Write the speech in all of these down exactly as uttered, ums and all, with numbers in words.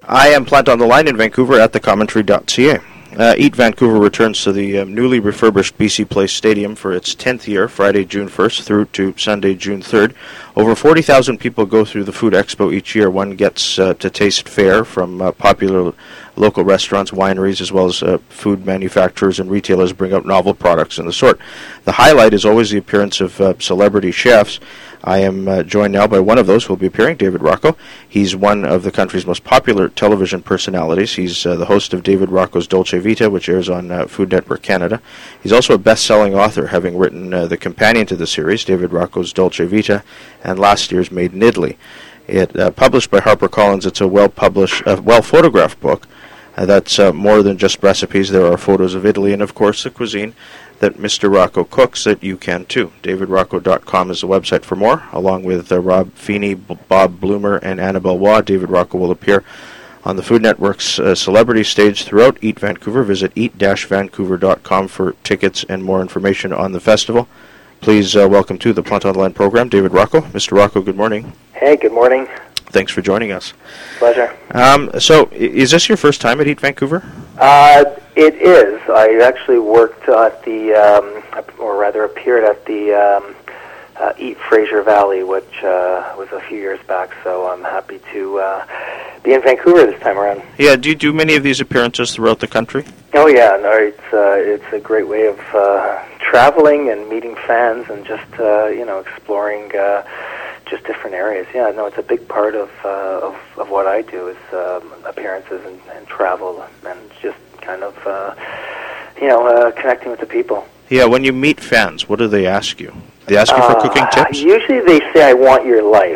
I am Plant on the Line in Vancouver at the commentary dot c a. Uh, Eat Vancouver returns to the um, newly refurbished B C Place Stadium for its tenth year, Friday, June first through to Sunday, June third. Over forty thousand people go through the Food Expo each year. One gets uh, to taste fare from uh, popular local restaurants, wineries, as well as uh, food manufacturers and retailers bring out novel products and the sort. The highlight is always the appearance of uh, celebrity chefs. I am uh, joined now by one of those who will be appearing, David Rocco. He's one of the country's most popular television personalities. He's uh, the host of David Rocco's Dolce Vita, which airs on uh, Food Network Canada. He's also a best-selling author, having written uh, the companion to the series, David Rocco's Dolce Vita, and last year's Made in Italy. It uh, published by HarperCollins. It's a well-published, uh, well-photographed book uh, that's uh, more than just recipes. There are photos of Italy and, of course, the cuisine that Mister Rocco cooks that you can too. david rocco dot com is the website for more. Along with uh, Rob Feeney, B- Bob Bloomer, and Annabelle Waugh, David Rocco will appear on the Food Network's uh, celebrity stage throughout Eat Vancouver. Visit eat dash vancouver dot com for tickets and more information on the festival. Please uh, welcome to the Plant on the Line program, David Rocco. Mister Rocco, good morning. Hey, good morning. Thanks for joining us. Pleasure. Um, so, i- is this your first time at Eat Vancouver? Uh, it is. I actually worked at the, um, or rather appeared at the um, uh, Eat Fraser Valley, which uh, was a few years back, so I'm happy to uh, be in Vancouver this time around. Yeah, do you do many of these appearances throughout the country? Oh, yeah. No, it's, uh, it's a great way of uh, traveling and meeting fans and just, uh, you know, exploring uh, just different areas. Yeah, no, it's a big part of uh, of, of what I do is um, appearances and, and travel and just kind of, uh, you know, uh, connecting with the people. Yeah, when you meet fans, what do they ask you? They ask you for Uh, cooking tips? Usually they say, I want your life.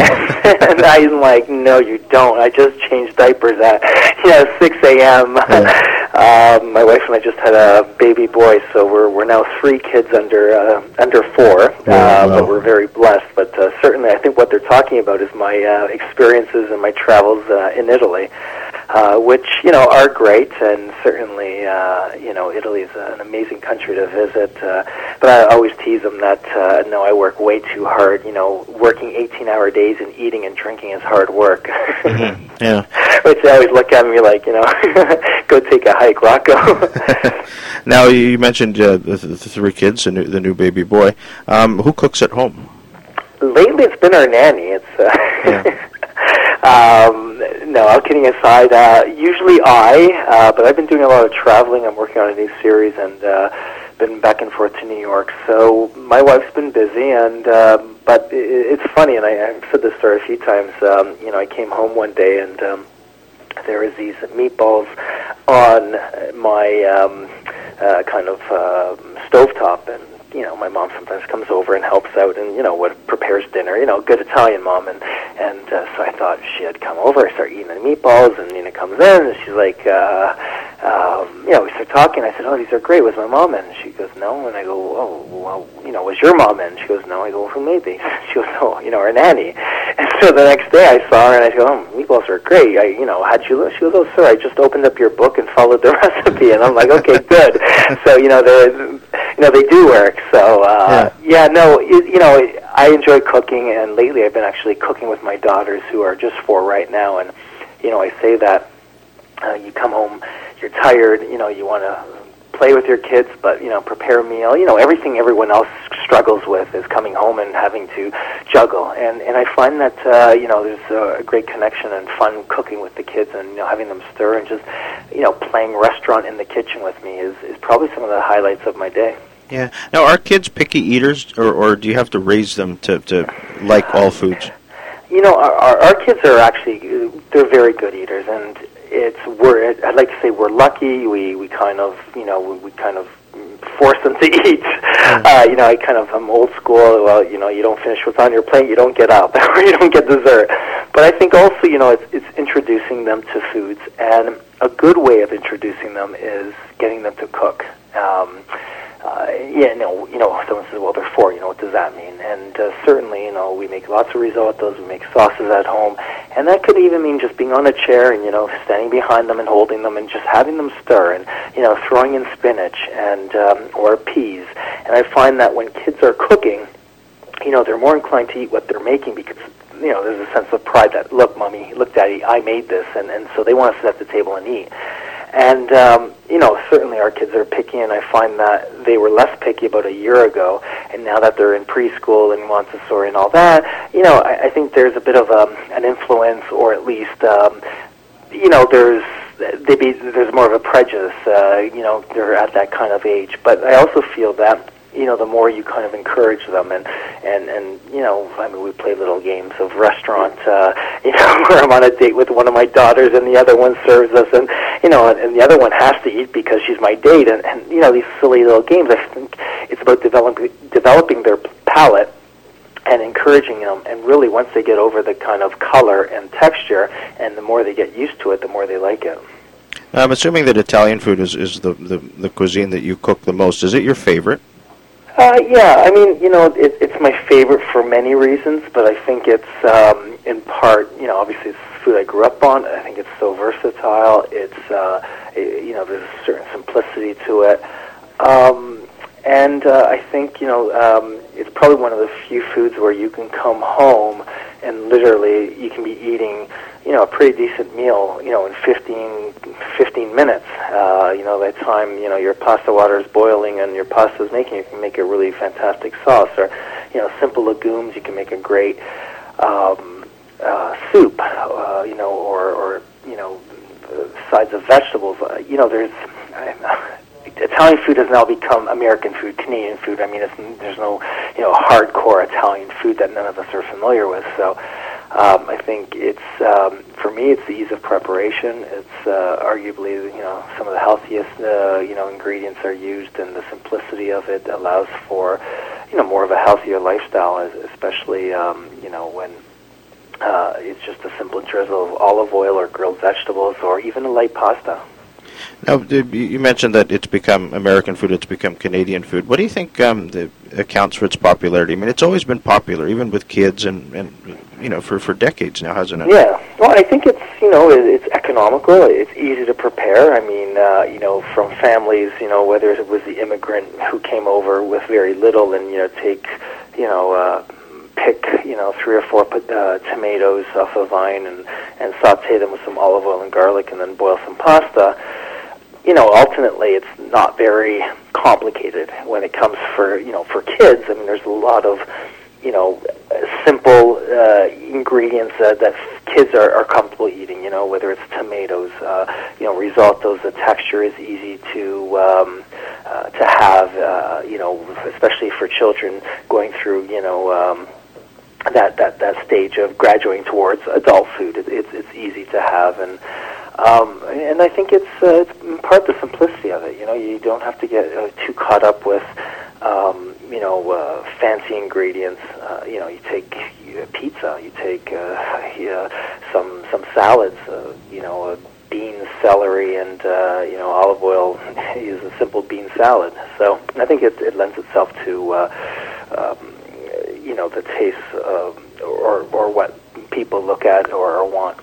And I'm like, no, you don't. I just changed diapers at, you know, six a.m. Yeah. um, my wife and I just had a baby boy, so we're we're now three kids under uh, under four. Oh, uh, wow. But we're very blessed. But uh, certainly I think what they're talking about is my uh, experiences and my travels uh, in Italy. Uh, which, you know, are great, and certainly, uh, you know, Italy is an amazing country to visit. Uh, but I always tease them that, uh, no, I work way too hard. You know, working eighteen-hour days and eating and drinking is hard work. Mm-hmm. Yeah. Which they always look at me like, you know, go take a hike, Rocco. Now, you mentioned uh, the, the three kids, the new, the new baby boy. Um, who cooks at home? Lately, it's been our nanny. It's uh, Yeah. um, no, all kidding aside. Uh, usually I, uh, but I've been doing a lot of traveling. I'm working on a new series and uh, been back and forth to New York. So my wife's been busy, and um, but it, it's funny, and I, I've said this story a few times. Um, you know, I came home one day and um, there was these meatballs on my um, uh, kind of uh, stovetop, and you know, my mom sometimes comes over and helps out, and you know, what prepares dinner. You know, good Italian mom, and and uh, so I thought she had come over. I start eating the meatballs, and Nina comes in, and she's like, uh, um, you know, we start talking. I said, "Oh, these are great. Was my mom in?" And she goes, "No." And I go, "Oh, well, you know, was your mom in?" She goes, "No." I go, "Who made these?" She goes, "Oh, you know, our nanny." And so the next day I saw her, and I go, "Oh, meatballs are great. I, you know, how'd you look?" She goes, "Oh, sir, I just opened up your book and followed the recipe." And I'm like, "Okay, good." So you know, they're. You know, they do work. So, uh, yeah. yeah, no, it, you know, I enjoy cooking, and lately I've been actually cooking with my daughters, who are just four right now. And, you know, I say that uh, you come home, you're tired, you know, you want to play with your kids, but, you know, prepare a meal. You know, everything everyone else struggles with is coming home and having to juggle. And, and I find that, uh, you know, there's a great connection and fun cooking with the kids, and, you know, having them stir and just, you know, playing restaurant in the kitchen with me is, is probably some of the highlights of my day. Yeah. Now, are kids picky eaters, or, or do you have to raise them to, to like all foods? You know, our, our, our kids are actually, they're very good eaters, and it's, we're, I'd like to say we're lucky. We, we kind of, you know, we, we kind of force them to eat. Uh, you know, I kind of, I'm old school. Well, you know, you don't finish what's on your plate, you don't get up, or you don't get dessert. But I think also, you know, it's, it's introducing them to foods, and a good way of introducing them is getting them to cook. Um, Uh, yeah, no, you know, someone says, well, they're four, you know, what does that mean? And uh, certainly, you know, we make lots of risottos, we make sauces at home, and that could even mean just being on a chair and, you know, standing behind them and holding them and just having them stir and, you know, throwing in spinach and, um, or peas. And I find that when kids are cooking, you know, they're more inclined to eat what they're making because you know, there's a sense of pride that, look, Mommy, look, Daddy, I made this, and, and so they want to sit at the table and eat. And, um, you know, certainly our kids are picky, and I find that they were less picky about a year ago, and now that they're in preschool and Montessori and all that, you know, I, I think there's a bit of um, an influence, or at least, um, you know, there's they be, there's more of a prejudice, uh, you know, they're at that kind of age. But I also feel that, you know, the more you kind of encourage them, and, and, and you know, I mean, we play little games of restaurant, uh, you know, where I'm on a date with one of my daughters and the other one serves us, and, you know, and, and the other one has to eat because she's my date, and, and, you know, these silly little games. I think it's about developing, developing their palate and encouraging them, and really once they get over the kind of color and texture, and the more they get used to it, the more they like it. I'm assuming that Italian food is, is the, the, the cuisine that you cook the most. Is it your favorite? Uh, yeah, I mean, you know, it, it's my favorite for many reasons, but I think it's um, in part, you know, obviously it's food I grew up on. I think it's so versatile. It's, uh, it, you know, there's a certain simplicity to it. Um, and uh, I think, you know, um, it's probably one of the few foods where you can come home and literally you can be eating, you know, a pretty decent meal, you know, in fifteen, fifteen minutes. Uh, you know, by the time, you know, your pasta water is boiling and your pasta is making, you can make a really fantastic sauce. Or, you know, simple legumes, you can make a great um, uh, soup, uh, you know, or, or you know, sides of vegetables. Uh, you know, there's... I, Italian food has now become American food, Canadian food. I mean, it's, there's no, you know, hardcore Italian food that none of us are familiar with. So um, I think it's, um, for me, it's the ease of preparation. It's uh, arguably, you know, some of the healthiest, uh, you know, ingredients are used, and the simplicity of it allows for, you know, more of a healthier lifestyle, especially, um, you know, when uh, it's just a simple drizzle of olive oil or grilled vegetables or even a light pasta. Now, you mentioned that it's become American food, it's become Canadian food. What do you think um, the, accounts for its popularity? I mean, it's always been popular, even with kids, and, and you know, for, for decades now, hasn't it? Yeah. Well, I think it's, you know, it's economical, it's easy to prepare. I mean, uh, you know, from families, you know, whether it was the immigrant who came over with very little and, you know, take, you know, uh, pick, you know, three or four uh, tomatoes off a vine and, and saute them with some olive oil and garlic and then boil some pasta. You know, ultimately, it's not very complicated when it comes for, you know, for kids. I mean, there's a lot of, you know, simple uh, ingredients uh, that kids are, are comfortable eating, you know, whether it's tomatoes, uh, you know, risottos, the texture is easy to um, uh, to have, uh, you know, especially for children going through, you know, um, that, that, that stage of graduating towards adult food. It, it's, it's easy to have, and Um, and I think it's, uh, it's in part the simplicity of it. You know, you don't have to get uh, too caught up with, um, you know, uh, fancy ingredients. Uh, you know, you take uh, pizza, you take uh, uh, some some salads. Uh, you know, uh, beans, celery, and uh, you know, olive oil is a simple bean salad. So I think it, it lends itself to, uh, um, you know, the taste uh, or or what people look at or, or want.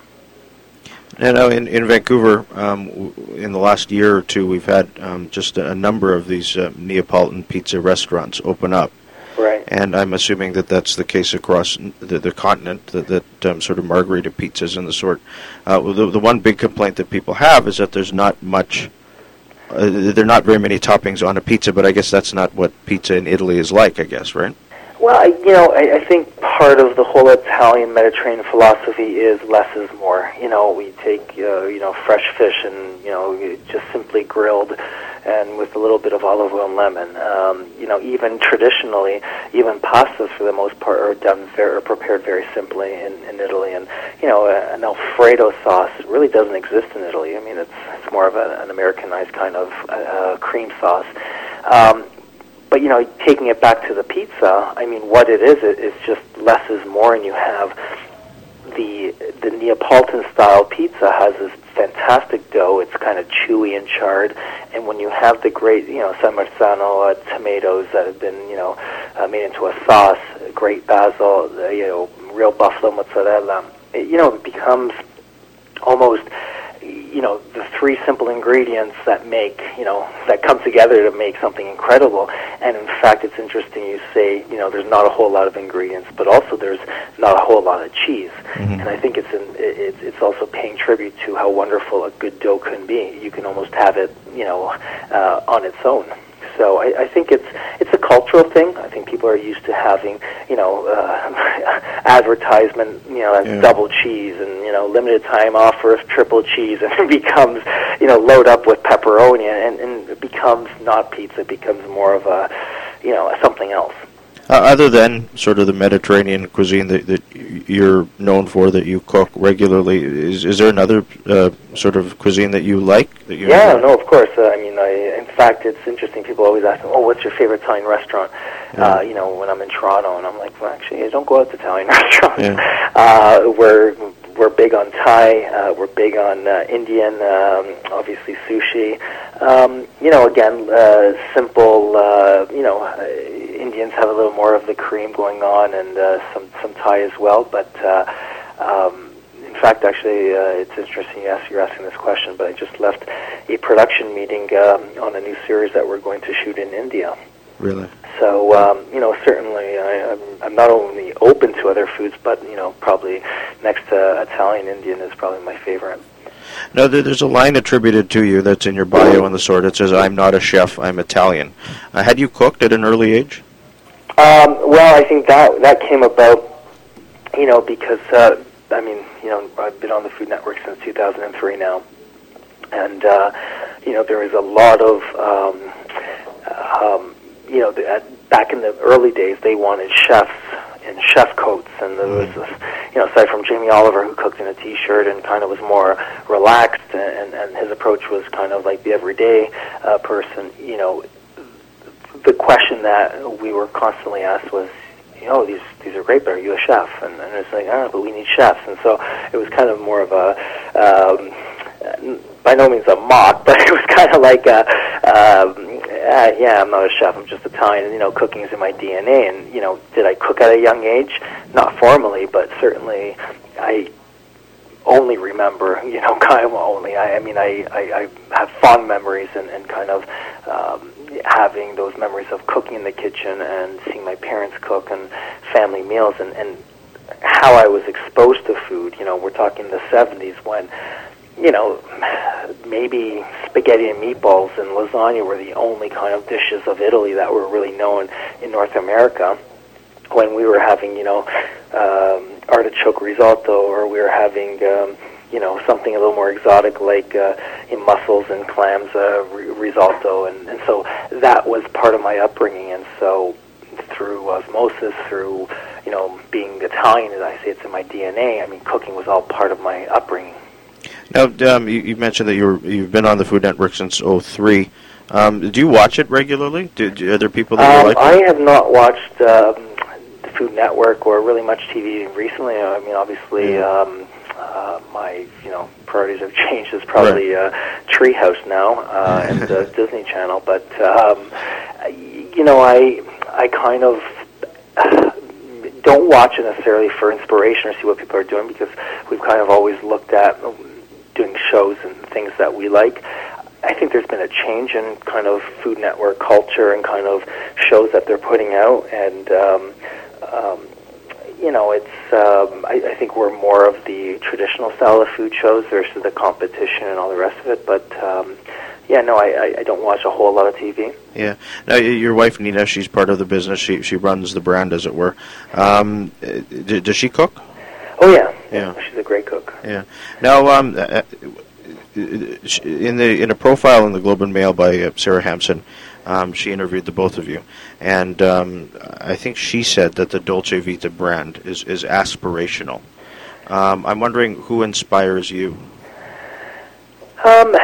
You know, in, in Vancouver, um, w- in the last year or two, we've had um, just a, a number of these uh, Neapolitan pizza restaurants open up. Right. And I'm assuming that that's the case across the, the continent, that, that um, sort of margarita pizzas and the sort. Uh, the, the one big complaint that people have is that there's not much, uh, there are not very many toppings on a pizza, but I guess that's not what pizza in Italy is like, I guess, right? Well, I, you know, I, I think part of the whole Italian Mediterranean philosophy is less is more. You know, we take, uh, you know, fresh fish and, you know, just simply grilled and with a little bit of olive oil and lemon. Um, you know, even traditionally, even pastas for the most part are done very, are prepared very simply in, in Italy. And, you know, an Alfredo sauce really doesn't exist in Italy. I mean, it's, it's more of a, an Americanized kind of uh, cream sauce. Um, But, you know, taking it back to the pizza, I mean, what it is, it, it's just less is more, and you have the the Neapolitan-style pizza has this fantastic dough. It's kind of chewy and charred, and when you have the great, you know, San Marzano uh, tomatoes that have been, you know, uh, made into a sauce, great basil, uh, you know, real buffalo mozzarella, it, you know, it becomes almost, you know, the three simple ingredients that make, you know, that come together to make something incredible. and in fact, it's interesting you say, you know, there's not a whole lot of ingredients, but also there's not a whole lot of cheese. Mm-hmm. And I think it's, in, it's it's also paying tribute to how wonderful a good dough can be. You can almost have it, you know, uh, on its own. So I, I think it's it's a cultural thing. I think people are used to having, you know, uh, advertisement, you know, as yeah. double cheese and, you know, limited time offer of triple cheese, and it becomes, you know, load up with pepperoni, and, and it becomes not pizza. It becomes more of a, you know, something else. Uh, other than sort of the Mediterranean cuisine that, that you're known for, that you cook regularly, is is there another uh, sort of cuisine that you like? That you yeah, enjoy? No, of course. Uh, I mean, I, in fact, it's interesting. People always ask me, "Oh, what's your favorite Italian restaurant?" Yeah. Uh, you know, when I'm in Toronto, and I'm like, "Well, actually, I don't go out to Italian restaurants. Yeah. Uh, we're we're big on Thai. Uh, we're big on uh, Indian. Um, obviously, sushi. Um, you know, again, uh, simple. Uh, you know. Uh, Indians have a little more of the cream going on, and uh, some some Thai as well. But uh, um, in fact, actually, uh, it's interesting you ask, you're asking this question. But I just left a production meeting um, on a new series that we're going to shoot in India. Really? So um, you know, certainly, I, I'm, I'm not only open to other foods, but you know, probably next to Italian, Indian is probably my favorite. Now, there's a line attributed to you that's in your bio on the sword. It says, "I'm not a chef, I'm Italian." Uh, had you cooked at an early age? Um, well, I think that that came about, you know, because, uh, I mean, you know, I've been on the Food Network since two thousand three now, and, uh, you know, there is a lot of, um, um, you know, the, at, back in the early days, they wanted chefs in chef coats, and there was this, you know, aside from Jamie Oliver, who cooked in a T-shirt and kind of was more relaxed, and, and his approach was kind of like the everyday uh, person, you know. The question that we were constantly asked was, you know, these these are great, but are you a chef? And, and it's like, oh, but we need chefs. And so it was kind of more of a, um, by no means a mock, but it was kind of like, a, um, uh, yeah, I'm not a chef, I'm just Italian, and, you know, cooking is in my D N A. And, you know, did I cook at a young age? Not formally, but certainly I only remember, you know, kind of only, I, I mean, I, I, I have fond memories and, and kind of, um, having those memories of cooking in the kitchen and seeing my parents cook and family meals, and, and how I was exposed to food. You know, we're talking the seventies when, you know, maybe spaghetti and meatballs and lasagna were the only kind of dishes of Italy that were really known in North America, when we were having, you know, um, artichoke risotto, or we were having, um, you know, something a little more exotic like uh, in mussels and clams uh, risotto, and, and so that was part of my upbringing. And so through osmosis, through, you know, being Italian, as I say, it's in my D N A. I mean, cooking was all part of my upbringing. Now, um, you, you mentioned that you were, you've been on the Food Network since oh three. Um, do you watch it regularly? Do, do, are there people that um, you like? I have not watched um, the Food Network or really much T V recently. I mean, obviously, yeah. um, uh, my you know priorities have changed. It's probably right. uh, Treehouse now uh, and the Disney Channel. But um, you know, I I kind of uh, don't watch it necessarily for inspiration or see what people are doing, because we've kind of always looked at doing shows and things that we like. I think there's been a change in kind of Food Network culture and kind of shows that they're putting out, and um, um, you know, it's um, I, I think we're more of the traditional style of food shows versus the competition and all the rest of it. But um, yeah, no, I, I don't watch a whole lot of T V. Yeah. Now, your wife Nina, she's part of the business. She she runs the brand, as it were. Um, d- does she cook? Oh yeah. Yeah. She's a great cook. Yeah. Now, um, uh, in the in a profile in the Globe and Mail by uh, Sarah Hampson, um, she interviewed the both of you, and um, I think she said that the Dolce Vita brand is is aspirational. Um, I'm wondering who inspires you. Um,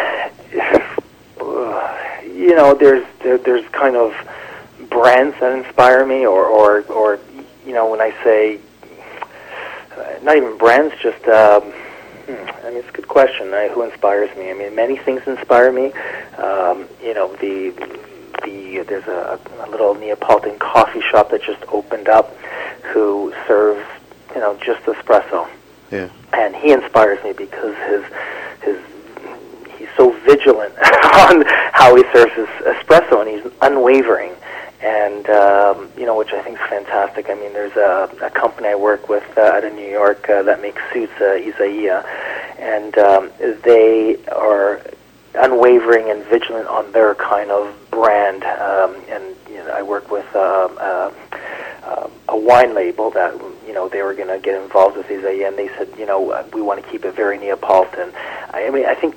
you know, there's there, there's kind of brands that inspire me, or or or you know, when I say uh, not even brands, just. Um, I mean, it's a good question. I, who inspires me? I mean, many things inspire me. Um, you know, the the there's a, a little Neapolitan coffee shop that just opened up, who serves, you know, just espresso. Yeah. And he inspires me because his his he's so vigilant on how he serves his espresso, and he's unwavering. and um, you know, which I think is fantastic. I mean, there's a, a company I work with uh, out of New York uh, that makes suits, uh, Isaiah, and um, they are unwavering and vigilant on their kind of brand. Um, and you know, I work with um, uh, uh, a wine label that, you know, they were going to get involved with Isaiah, and they said, you know, we want to keep it very Neapolitan. I mean, I think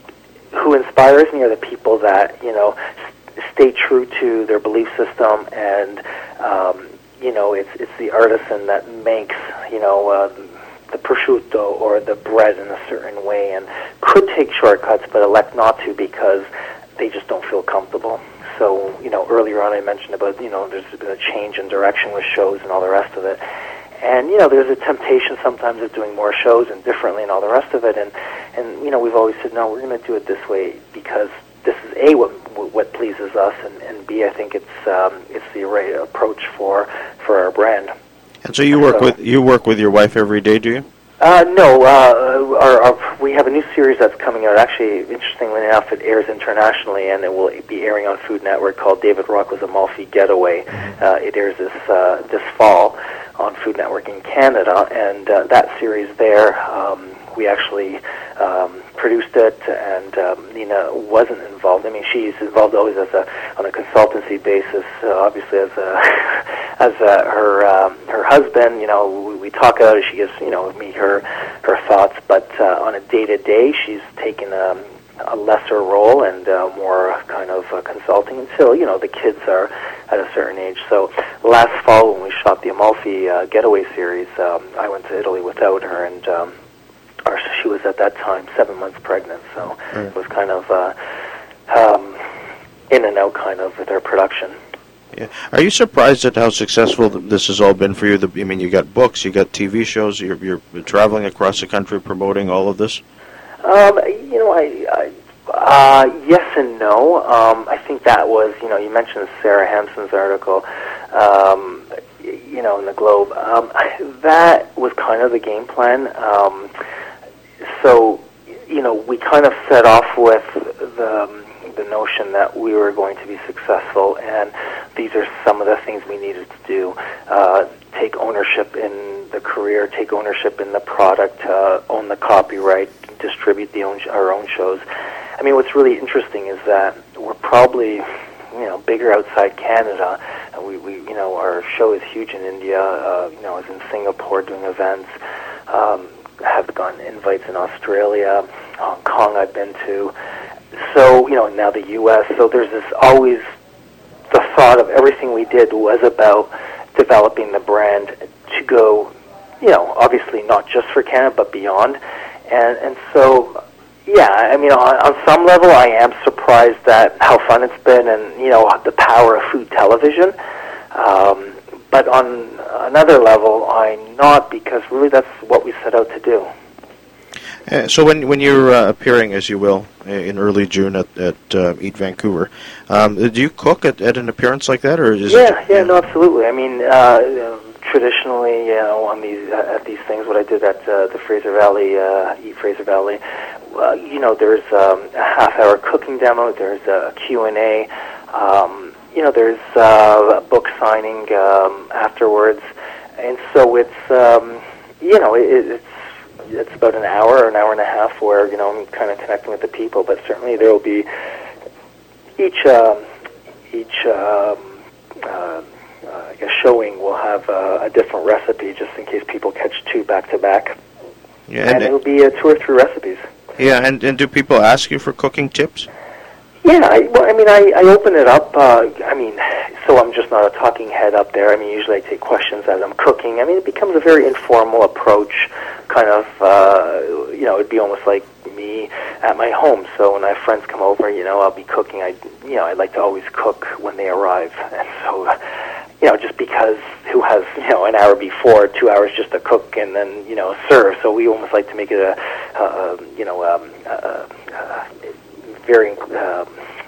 who inspires me are the people that, you know, st- stay true to their belief system, and um, you know, it's it's the artisan that makes, you know, uh, the prosciutto or the bread in a certain way, and could take shortcuts but elect not to because they just don't feel comfortable. So, you know, earlier on I mentioned about, you know, there's been a change in direction with shows and all the rest of it. And, you know, there's a temptation sometimes of doing more shows and differently and all the rest of it. And, and you know, we've always said, no, we're going to do it this way because this is, A, what what pleases us, and, and B, I think it's um, it's the right approach for for our brand. And so you work so, with you work with your wife every day, do you? Uh, no, uh, our, our, we have a new series that's coming out. Actually, interestingly enough, it airs internationally, and it will be airing on Food Network, called David Rocco's Amalfi Getaway. Uh, it airs this uh, this fall on Food Network in Canada, and uh, that series there, um, we actually um, produced it, and um, Nina wasn't involved. I mean, she's involved always as a on a consultancy basis, uh, obviously as a as a, her um, her husband. You know, we, we talk about it. She gives, you know, me her her thoughts, but uh, on a day to day, she's taken um, a lesser role and uh, more kind of uh, consulting until, you know, the kids are at a certain age. So last fall when we shot the Amalfi uh, Getaway series, um, I went to Italy without her, and um, or she was at that time seven months pregnant. So right. It was kind of uh, um, in and out kind of with their production. Yeah. Are you surprised at how successful this has all been for you? The, I mean, you got books, you got T V shows, you're, you're traveling across the country promoting all of this? Um, you know, I, I uh, yes and no. Um, I think that was, you know, you mentioned Sarah Hampson's article, um, you know, in the Globe. Um, that was kind of the game plan. Um, so, you know, we kind of set off with the um, the notion that we were going to be successful, and these are some of the things we needed to do. Uh, take ownership in the career, take ownership in the product, uh, own the copyright, distribute the own, our own shows. I mean, what's really interesting is that we're probably, you know, bigger outside Canada. And we, we, you know, our show is huge in India. Uh, you know, I was in Singapore doing events. Um, have gotten invites in Australia, Hong Kong. I've been to. So, you know, now the U S So there's this always the thought of everything we did was about developing the brand to go, you know, obviously not just for Canada but beyond. And and so, yeah, I mean, on, on some level, I am surprised at how fun it's been, and, you know, the power of food television. Um, but on another level, I'm not, because really that's what we set out to do. Uh, so when when you're uh, appearing, as you will, in early June at, at uh, Eat Vancouver, um, do you cook at, at an appearance like that, or is yeah, it? Yeah, yeah, no, absolutely. I mean, uh, traditionally, you know, on these uh, at these things, what I did at uh, the Fraser Valley, uh, Eat Fraser Valley, uh, you know, there's um, a half-hour cooking demo, there's a Q and A, um, you know, there's uh, a book signing um, afterwards, and so it's, um, you know, it, it's. It's about an hour or an hour and a half where, you know, I'm kind of connecting with the people, but certainly there will be each um, each um, uh, uh, I guess showing will have uh, a different recipe, just in case people catch two back to back. Yeah, and, and it'll be uh, two or three recipes. Yeah, and and do people ask you for cooking tips? Yeah, I, well, I mean, I, I open it up. Uh, I mean, so I'm just not a talking head up there. I mean, usually I take questions as I'm cooking. I mean, it becomes a very informal approach, kind of, uh, you know, it'd be almost like me at my home. So when I have friends come over, you know, I'll be cooking. I, you know, I like to always cook when they arrive. And so, you know, just because who has, you know, an hour before, two hours just to cook and then, you know, serve. So we almost like to make it a, a you know, um, a, a very, um,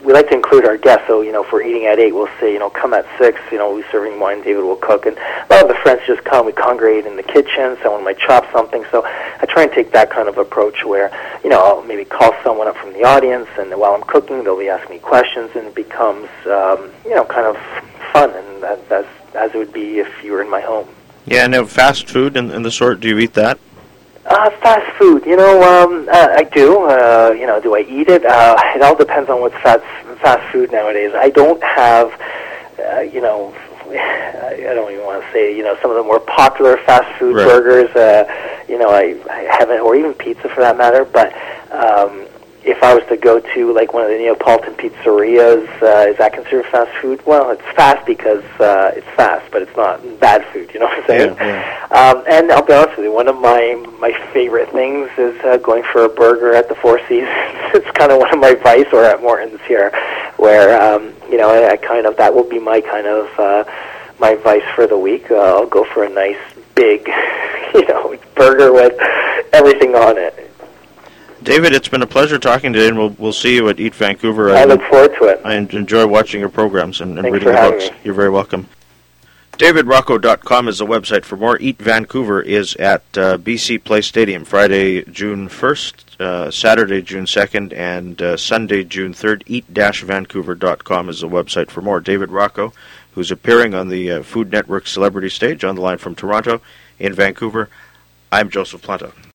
we like to include our guests. So, you know, if we're eating at eight, we'll say, you know, come at six. You know, we'll be serving wine. David will cook, and a lot of the friends just come. We congregate in the kitchen. Someone might chop something. So I try and take that kind of approach where, you know, I'll maybe call someone up from the audience, and while I'm cooking, they'll be asking me questions, and it becomes, um, you know, kind of fun, and that, that's as it would be if you were in my home. Yeah, and uh, fast food and, and the sort. Do you eat that? Uh, fast food, you know, um, uh, I do. Uh, you know, do I eat it? Uh, it all depends on what's fast fast food nowadays. I don't have, uh, you know, I don't even want to say, you know, some of the more popular fast food right. burgers. Uh, you know, I, I haven't, or even pizza for that matter. But um, if I was to go to like one of the Neapolitan pizzerias, uh, is that considered fast food? Well, it's fast because uh, it's fast, but it's not bad food. You know what I'm saying? Yeah, yeah. Um, and I'll be honest with you, one of my my favorite things is uh, going for a burger at the Four Seasons. It's kind of one of my vice, or at Morton's here, where um, you know I, I kind of that will be my kind of uh, my vice for the week. Uh, I'll go for a nice big, you know, burger with everything on it. David, it's been a pleasure talking today, and we'll we'll see you at Eat Vancouver. I, I look forward to it. I enjoy watching your programs and, and Thanks reading for your having books. me. You're very welcome. David Rocco dot com is the website for more. Eat Vancouver is at uh, B C Place Stadium, Friday, June first, uh, Saturday, June second, and uh, Sunday, June third. Eat Vancouver dot com is the website for more. David Rocco, who's appearing on the uh, Food Network Celebrity Stage, on the line from Toronto. In Vancouver, I'm Joseph Planta.